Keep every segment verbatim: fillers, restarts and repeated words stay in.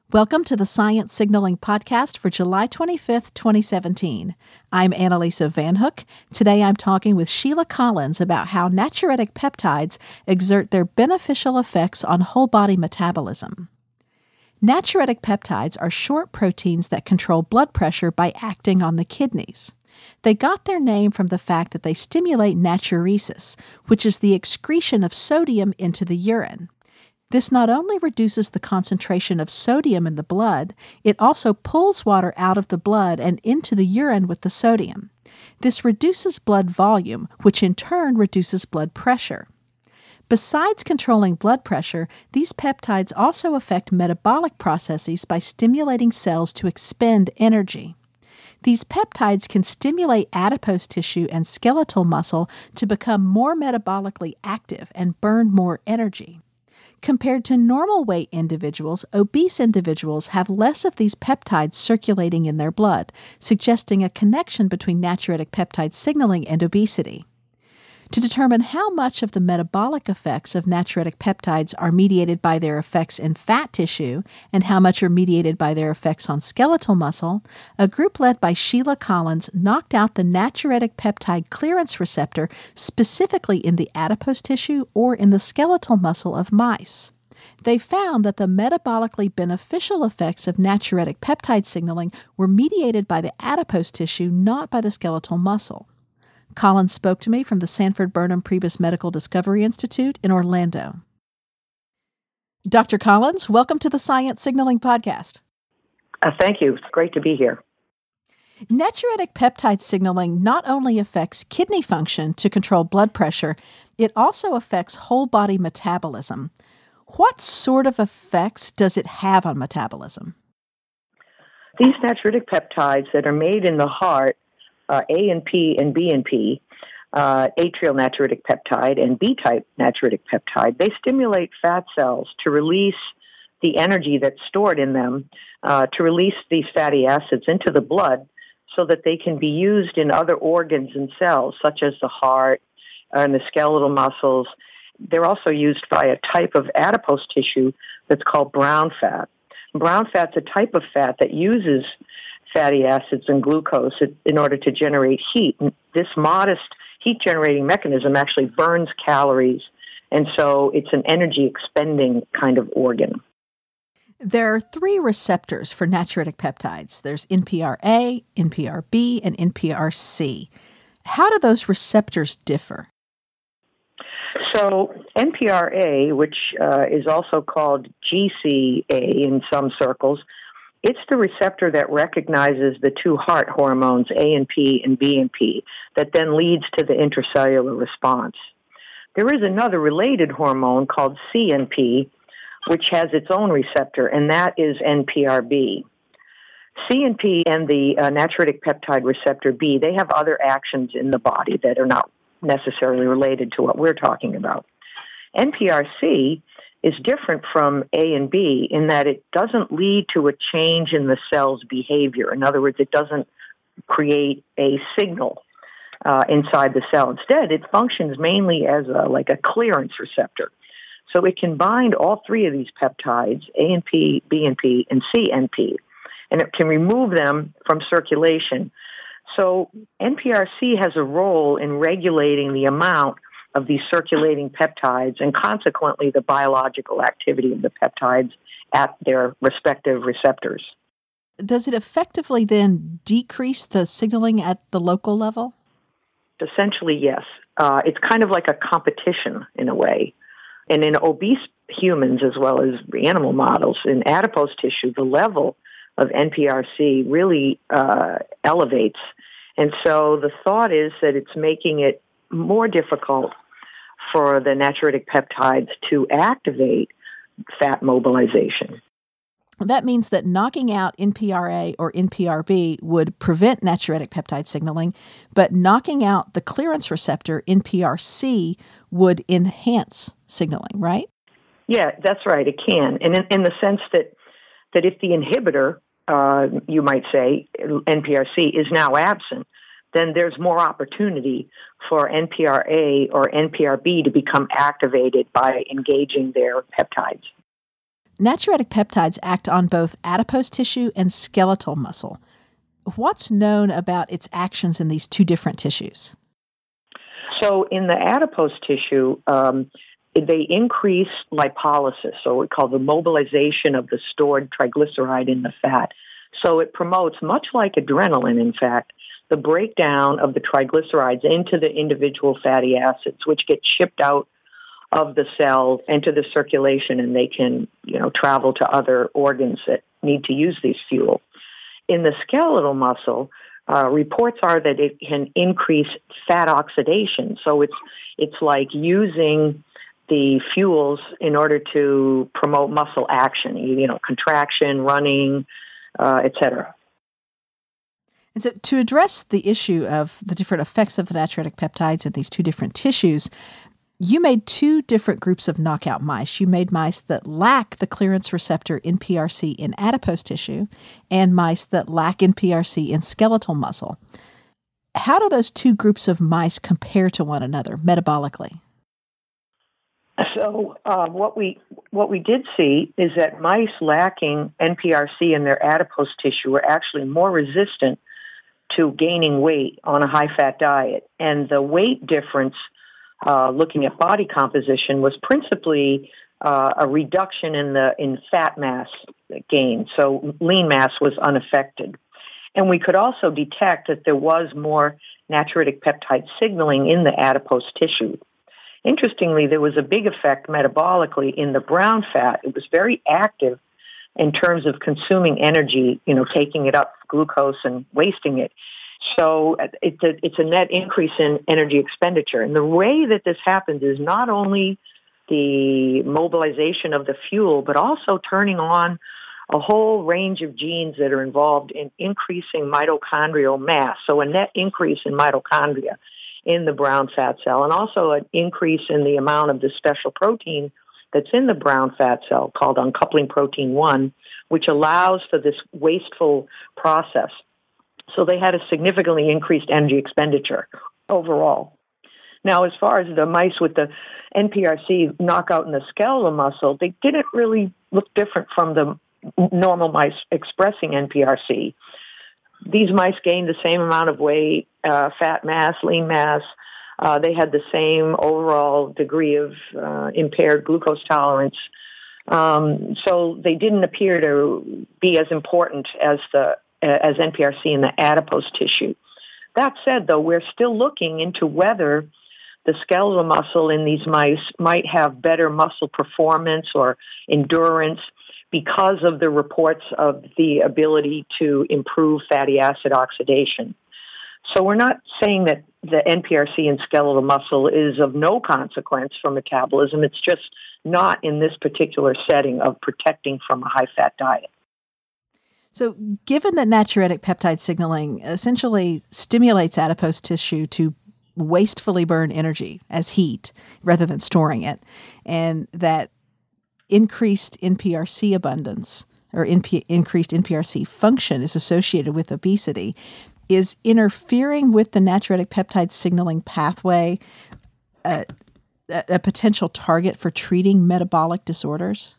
Welcome to the Science Signaling Podcast for July twenty-fifth, twenty seventeen. I'm Annalisa Van Hook. Today I'm talking with Sheila Collins about how natriuretic peptides exert their beneficial effects on whole body metabolism. Natriuretic peptides are short proteins that control blood pressure by acting on the kidneys. They got their name from the fact that they stimulate natriuresis, which is the excretion of sodium into the urine. This not only reduces the concentration of sodium in the blood, it also pulls water out of the blood and into the urine with the sodium. This reduces blood volume, which in turn reduces blood pressure. Besides controlling blood pressure, these peptides also affect metabolic processes by stimulating cells to expend energy. These peptides can stimulate adipose tissue and skeletal muscle to become more metabolically active and burn more energy. Compared to normal weight individuals, obese individuals have less of these peptides circulating in their blood, suggesting a connection between natriuretic peptide signaling and obesity. To determine how much of the metabolic effects of natriuretic peptides are mediated by their effects in fat tissue and how much are mediated by their effects on skeletal muscle, a group led by Sheila Collins knocked out the natriuretic peptide clearance receptor specifically in the adipose tissue or in the skeletal muscle of mice. They found that the metabolically beneficial effects of natriuretic peptide signaling were mediated by the adipose tissue, not by the skeletal muscle. Collins spoke to me from the Sanford Burnham Prebys Medical Discovery Institute in Orlando. Doctor Collins, welcome to the Science Signaling Podcast. Uh, thank you. It's great to be here. Natriuretic peptide signaling not only affects kidney function to control blood pressure, it also affects whole body metabolism. What sort of effects does it have on metabolism? These natriuretic peptides that are made in the heart, Uh, A N P and B N P, uh, atrial natriuretic peptide and B-type natriuretic peptide, they stimulate fat cells to release the energy that's stored in them, uh, to release these fatty acids into the blood so that they can be used in other organs and cells, such as the heart and the skeletal muscles. They're also used by a type of adipose tissue that's called brown fat. Brown fat's a type of fat that uses fatty acids and glucose in order to generate heat. And this modest heat-generating mechanism actually burns calories, and so it's an energy-expending kind of organ. There are three receptors for natriuretic peptides. There's N P R A, N P R B, and N P R C. How do those receptors differ? So N P R A, which uh, is also called G C A in some circles, it's the receptor that recognizes the two heart hormones, A N P and B N P, that then leads to the intracellular response. There is another related hormone called C N P, which has its own receptor, and that is N P R B. C N P and the uh, natriuretic peptide receptor B, they have other actions in the body that are not necessarily related to what we're talking about. N P R C is different from A and B in that it doesn't lead to a change in the cell's behavior. In other words, it doesn't create a signal uh, inside the cell. Instead, it functions mainly as a, like a clearance receptor. So it can bind all three of these peptides, A N P, B N P, and C N P, and it can remove them from circulation. So N P R C has a role in regulating the amount of these circulating peptides and consequently the biological activity of the peptides at their respective receptors. Does it effectively then decrease the signaling at the local level? Essentially, yes. Uh, it's kind of like a competition in a way. And in obese humans as well as animal models, in adipose tissue, the level of N P R C really uh, elevates. And so the thought is that it's making it more difficult for the natriuretic peptides to activate fat mobilization. That means that knocking out N P R A or N P R B would prevent natriuretic peptide signaling, but knocking out the clearance receptor, N P R C, would enhance signaling, right? Yeah, that's right. It can. And in, in the sense that, that if the inhibitor, uh, you might say, N P R C, is now absent, then there's more opportunity for N P R A or N P R B to become activated by engaging their peptides. natriuretic peptides act on both adipose tissue and skeletal muscle. What's known about its actions in these two different tissues? So in the adipose tissue, um, they increase lipolysis, so we call the mobilization of the stored triglyceride in the fat. So it promotes, much like adrenaline, in fact, the breakdown of the triglycerides into the individual fatty acids, which get shipped out of the cell into the circulation, and they can, you know, travel to other organs that need to use these fuel. In the skeletal muscle, uh, reports are that it can increase fat oxidation. So it's it's like using the fuels in order to promote muscle action, you know, contraction, running, uh, et cetera. And so to address the issue of the different effects of the natriuretic peptides in these two different tissues, you made two different groups of knockout mice. You made mice that lack the clearance receptor N P R C in adipose tissue and mice that lack N P R C in skeletal muscle. How do those two groups of mice compare to one another metabolically? So uh, what we what we did see is that mice lacking N P R C in their adipose tissue were actually more resistant to gaining weight on a high-fat diet. And the weight difference, uh, looking at body composition, was principally uh, a reduction in the in fat mass gain. So lean mass was unaffected. And we could also detect that there was more natriuretic peptide signaling in the adipose tissue. Interestingly, there was a big effect metabolically in the brown fat. It was very active in terms of consuming energy, you know, taking it up, glucose, and wasting it. So it's a, it's a net increase in energy expenditure. And the way that this happens is not only the mobilization of the fuel, but also turning on a whole range of genes that are involved in increasing mitochondrial mass. So a net increase in mitochondria in the brown fat cell, and also an increase in the amount of the special protein that's in the brown fat cell called uncoupling protein one, which allows for this wasteful process. So they had a significantly increased energy expenditure overall. Now, as far as the mice with the N P R C knockout in the skeletal muscle, they didn't really look different from the normal mice expressing N P R C. These mice gained the same amount of weight, uh, fat mass, lean mass. Uh, they had the same overall degree of uh, impaired glucose tolerance. Um, so they didn't appear to be as important as the as N P R C in the adipose tissue. That said, though, we're still looking into whether the skeletal muscle in these mice might have better muscle performance or endurance because of the reports of the ability to improve fatty acid oxidation. So we're not saying that the N P R C in skeletal muscle is of no consequence for metabolism. It's just not in this particular setting of protecting from a high-fat diet. So given that natriuretic peptide signaling essentially stimulates adipose tissue to wastefully burn energy as heat rather than storing it, and that increased N P R C abundance or N P- increased N P R C function is associated with obesity, is interfering with the natriuretic peptide signaling pathway a, a potential target for treating metabolic disorders?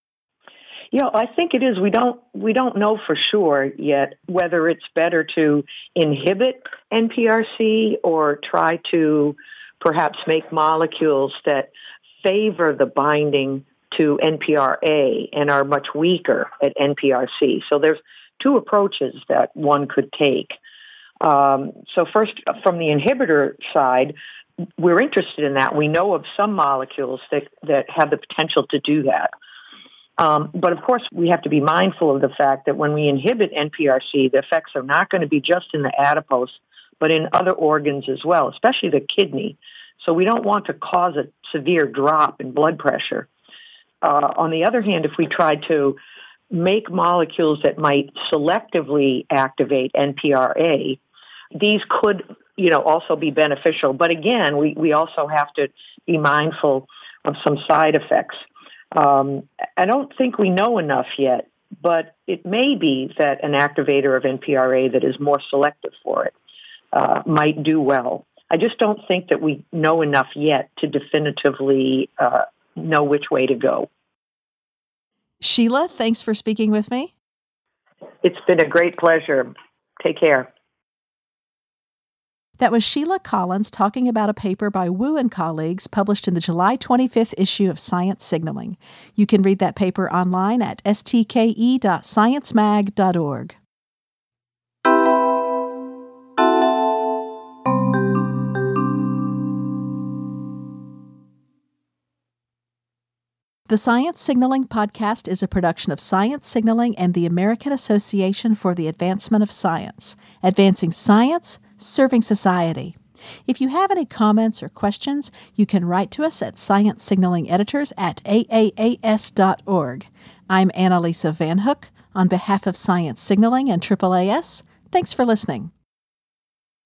Yeah, I think it is. We don't we don't know for sure yet whether it's better to inhibit N P R C or try to perhaps make molecules that favor the binding to N P R A and are much weaker at N P R C. So there's two approaches that one could take. Um, so first, from the inhibitor side, we're interested in that. We know of some molecules that, that have the potential to do that. Um, but of course, we have to be mindful of the fact that when we inhibit N P R C, the effects are not going to be just in the adipose, but in other organs as well, especially the kidney. So we don't want to cause a severe drop in blood pressure. Uh, on the other hand, if we try to make molecules that might selectively activate N P R A, these could, you know, also be beneficial. But again, we, we also have to be mindful of some side effects. Um, I don't think we know enough yet, but it may be that an activator of N P R A that is more selective for it uh, might do well. I just don't think that we know enough yet to definitively uh, know which way to go. Sheila, thanks for speaking with me. It's been a great pleasure. Take care. That was Sheila Collins talking about a paper by Wu and colleagues published in the July twenty-fifth issue of Science Signaling. You can read that paper online at s t k e dot science mag dot org. The Science Signaling Podcast is a production of Science Signaling and the American Association for the Advancement of Science, advancing science, serving society. If you have any comments or questions, you can write to us at Science Signaling Editors at a a a s dot org. I'm Annalisa Van Hook. On behalf of Science Signaling and triple A S, thanks for listening.